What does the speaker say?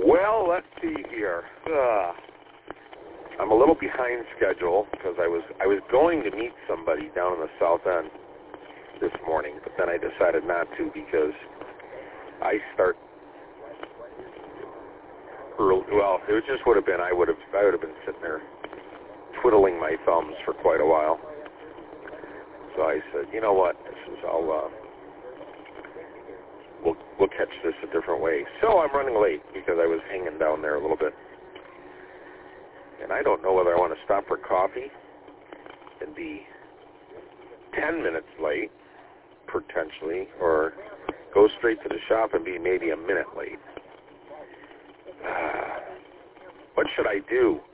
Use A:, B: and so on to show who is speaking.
A: Well, let's see here. I'm a little behind schedule because I was going to meet somebody down in the South End this morning, but then I decided not to because I start early. Well, it just would have been I would have been sitting there twiddling my thumbs for quite a while. So I said, you know what? We'll catch this a different way. So I'm running late because I was hanging down there a little bit. And I don't know whether I want to stop for coffee and be 10 minutes late, potentially, or go straight to the shop and be maybe a minute late. What should I do?